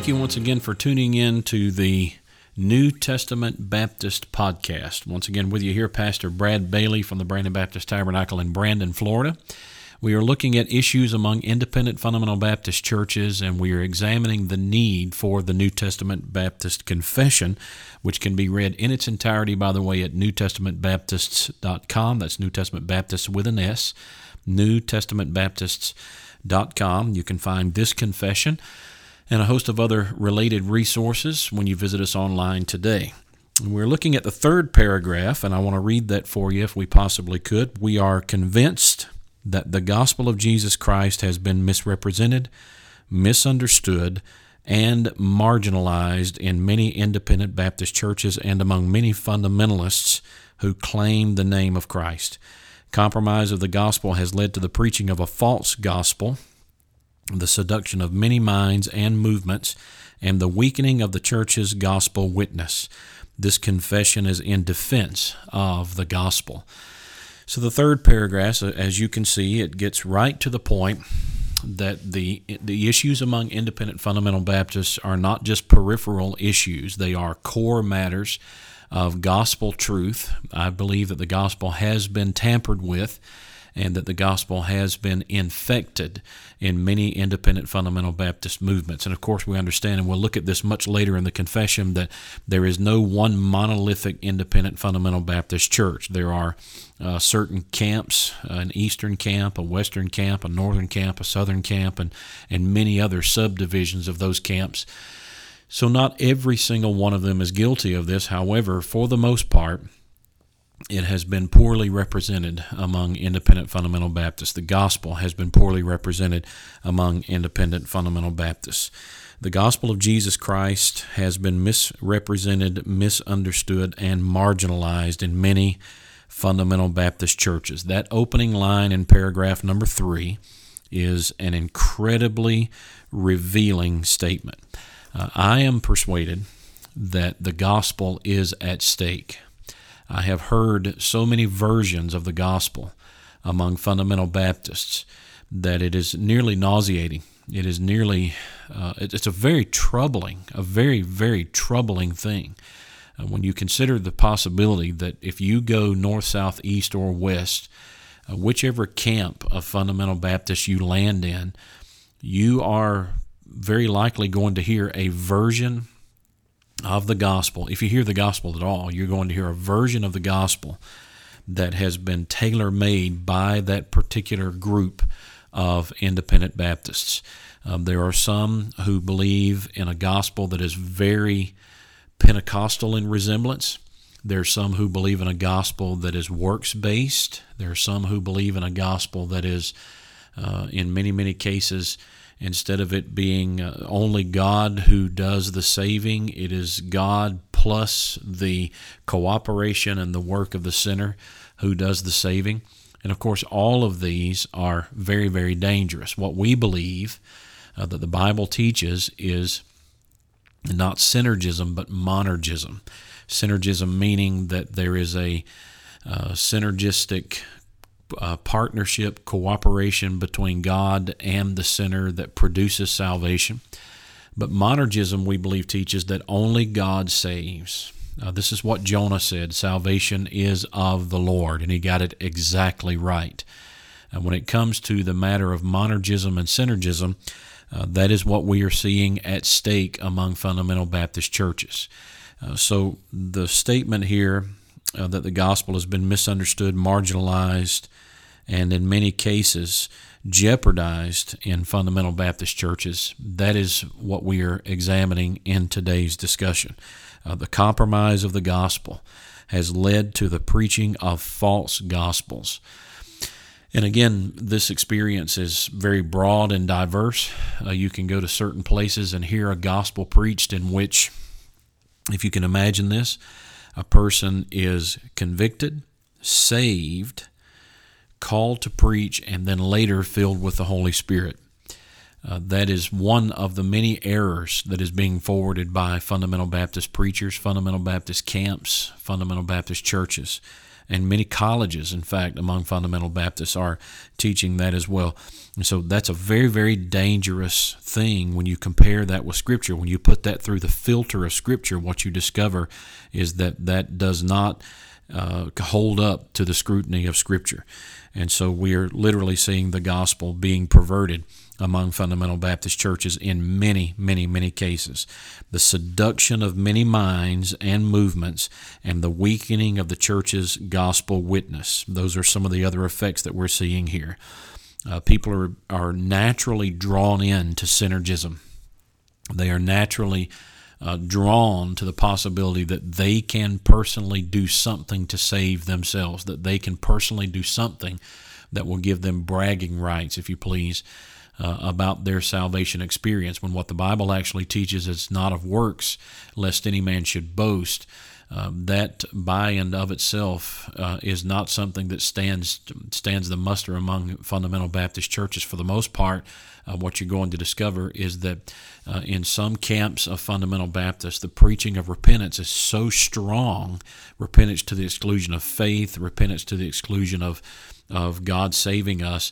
you once again for tuning in to the New Testament Baptist Podcast. Once again with you here, Pastor Brad Bailey from the Brandon Baptist Tabernacle in Brandon, Florida. We are looking at issues among independent fundamental Baptist churches, and we are examining the need for the New Testament Baptist Confession, which can be read in its entirety, by the way, at newtestamentbaptists.com. That's New Testament Baptists with an S, newtestamentbaptists.com. You can find this confession and a host of other related resources when you visit us online today. We're looking at the third paragraph, and I want to read that for you if we possibly could. We are convinced that the gospel of Jesus Christ has been misrepresented, misunderstood, and marginalized in many independent Baptist churches and among many fundamentalists who claim the name of Christ. Compromise of the gospel has led to the preaching of a false gospel, the seduction of many minds and movements, and the weakening of the church's gospel witness. This confession is in defense of the gospel. So the third paragraph, as you can see, it gets right to the point that the issues among independent fundamental Baptists are not just peripheral issues. They are core matters of gospel truth. I believe that the gospel has been tampered with and that the gospel has been infected in many independent fundamental Baptist movements. And of course we understand, and we'll look at this much later in the confession, that there is no one monolithic independent fundamental Baptist church. There are certain camps, an eastern camp, a western camp, a northern camp, a southern camp, and many other subdivisions of those camps. So not every single one of them is guilty of this. However, for the most part, it has been poorly represented among independent fundamental Baptists. The gospel has been poorly represented among independent fundamental Baptists. The gospel of Jesus Christ has been misrepresented, misunderstood, and marginalized in many fundamental Baptist churches. That opening line in paragraph number 3 is an incredibly revealing statement. I am persuaded that the gospel is at stake. I have heard so many versions of the gospel among fundamental Baptists that it is nearly nauseating. It is nearly, it's a very, very troubling thing when you consider the possibility that if you go north, south, east, or west, whichever camp of fundamental Baptists you land in, you are very likely going to hear a version of the gospel. If you hear the gospel at all, you're going to hear a version of the gospel that has been tailor-made by that particular group of independent Baptists. There are some who believe in a gospel that is very Pentecostal in resemblance. There are some who believe in a gospel that is works-based. There are some who believe in a gospel that is, in many, many cases, instead of it being only God who does the saving, it is God plus the cooperation and the work of the sinner who does the saving. And of course, all of these are very, very dangerous. What we believe that the Bible teaches is not synergism, but monergism. Synergism meaning that there is a synergistic partnership, cooperation between God and the sinner that produces salvation. But monergism, we believe, teaches that only God saves. This is what Jonah said, salvation is of the Lord, and he got it exactly right. When it comes to the matter of monergism and synergism, that is what we are seeing at stake among fundamental Baptist churches. So the statement here that the gospel has been misunderstood, marginalized, and in many cases jeopardized in fundamental Baptist churches, that is what we are examining in today's discussion. The compromise of the gospel has led to the preaching of false gospels. And again, this experience is very broad and diverse. You can go to certain places and hear a gospel preached in which, if you can imagine this, a person is convicted, saved, called to preach, and then later filled with the Holy Spirit. That is one of the many errors that is being forwarded by fundamental Baptist preachers, fundamental Baptist camps, fundamental Baptist churches. and many colleges, in fact, among fundamental Baptists are teaching that as well. And so that's a very, very dangerous thing when you compare that with Scripture. When you put that through the filter of Scripture, what you discover is that that does not hold up to the scrutiny of Scripture. And so we are literally seeing the gospel being perverted among fundamental Baptist churches in many, many, many cases. The seduction of many minds and movements and the weakening of the church's gospel witness. Those are some of the other effects that we're seeing here. People are naturally drawn in to synergism. They are naturally drawn to the possibility that they can personally do something to save themselves, that they can personally do something that will give them bragging rights, if you please, about their salvation experience, when what the Bible actually teaches is not of works, lest any man should boast. That by and of itself is not something that stands the muster among fundamental Baptist churches. For the most part, what you're going to discover is that in some camps of fundamental Baptists, the preaching of repentance is so strong, repentance to the exclusion of faith, repentance to the exclusion of God saving us.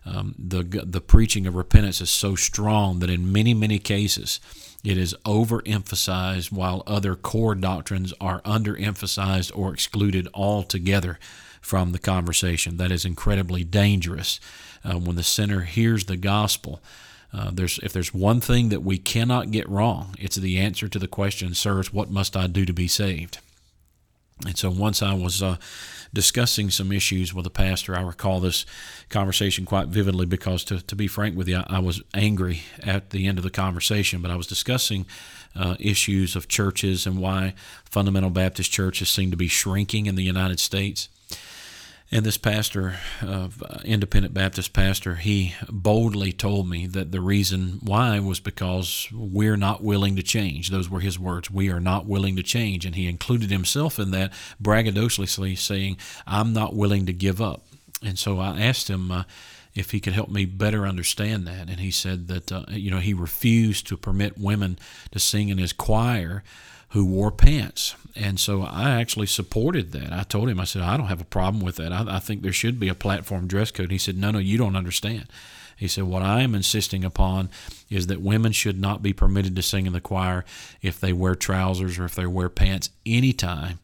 The preaching of repentance is so strong that in many, many cases it is overemphasized, while other core doctrines are underemphasized or excluded altogether from the conversation. That is incredibly dangerous. When the sinner hears the gospel, if there's one thing that we cannot get wrong, it's the answer to the question, "Sirs, what must I do to be saved?" And so once I was discussing some issues with a pastor, I recall this conversation quite vividly because, to be frank with you, I was angry at the end of the conversation, but I was discussing issues of churches and why fundamental Baptist churches seem to be shrinking in the United States. And this pastor, independent Baptist pastor, he boldly told me that the reason why was because we're not willing to change. Those were his words. We are not willing to change. And he included himself in that, braggadociously saying, "I'm not willing to give up." And so I asked him if he could help me better understand that. And he said that he refused to permit women to sing in his choir who wore pants. And so I actually supported that. I told him, I said, "I don't have a problem with that. I think there should be a platform dress code." He said, No, you don't understand. He said, "What I am insisting upon is that women should not be permitted to sing in the choir if they wear trousers or if they wear pants anytime.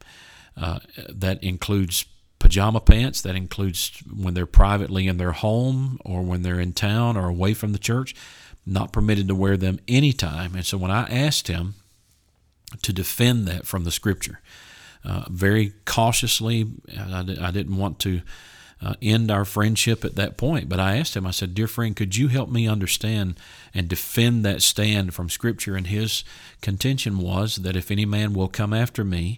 That includes pajama pants. That includes when they're privately in their home or when they're in town or away from the church. Not permitted to wear them anytime." And so when I asked him to defend that from the Scripture, very cautiously, I didn't want to end our friendship at that point, but I asked him, I said, "Dear friend, could you help me understand and defend that stand from Scripture?" And his contention was that if any man will come after me,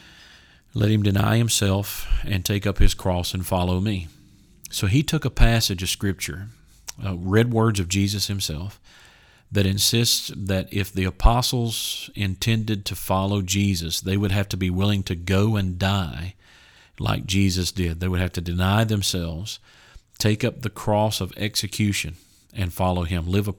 let him deny himself and take up his cross and follow me. So he took a passage of Scripture, read words of Jesus himself, that insists that if the apostles intended to follow Jesus, they would have to be willing to go and die like Jesus did. They would have to deny themselves, take up the cross of execution, and follow him, live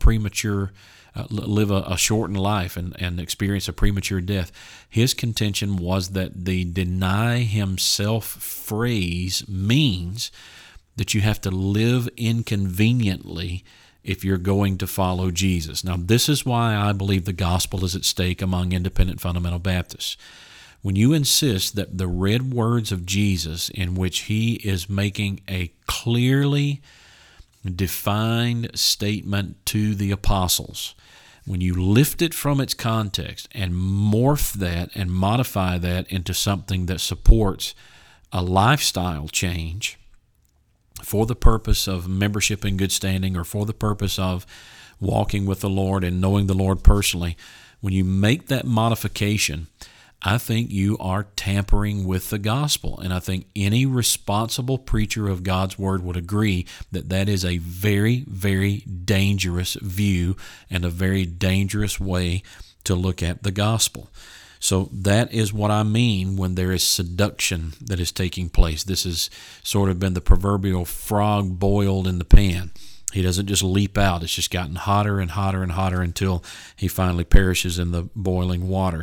a shortened life and experience a premature death. His contention was that the deny himself phrase means that you have to live inconveniently if you're going to follow Jesus. Now, this is why I believe the gospel is at stake among independent fundamental Baptists. When you insist that the read words of Jesus, in which he is making a clearly defined statement to the apostles, when you lift it from its context and morph that and modify that into something that supports a lifestyle change, for the purpose of membership in good standing or for the purpose of walking with the Lord and knowing the Lord personally, when you make that modification, I think you are tampering with the gospel. And I think any responsible preacher of God's Word would agree that that is a very, very dangerous view and a very dangerous way to look at the gospel. So that is what I mean when there is seduction that is taking place. This has sort of been the proverbial frog boiled in the pan. He doesn't just leap out. It's just gotten hotter and hotter and hotter until he finally perishes in the boiling water.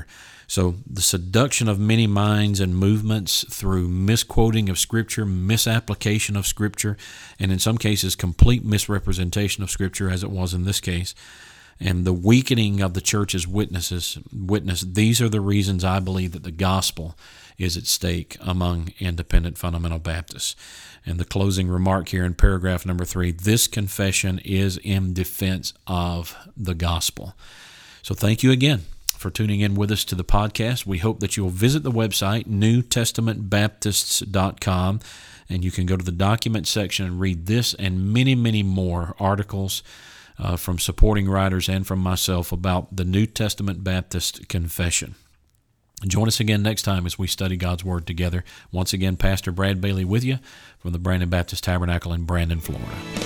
So the seduction of many minds and movements through misquoting of Scripture, misapplication of Scripture, and in some cases complete misrepresentation of Scripture, as it was in this case, and the weakening of the church's witness, these are the reasons I believe that the gospel is at stake among independent fundamental Baptists. And the closing remark here in paragraph number 3, this confession is in defense of the gospel. So thank you again for tuning in with us to the podcast. We hope that you'll visit the website, newtestamentbaptists.com, and you can go to the document section and read this and many, many more articles from supporting writers and from myself about the New Testament Baptist Confession. Join us again next time as we study God's Word together. Once again, Pastor Brad Bailey with you from the Brandon Baptist Tabernacle in Brandon, Florida.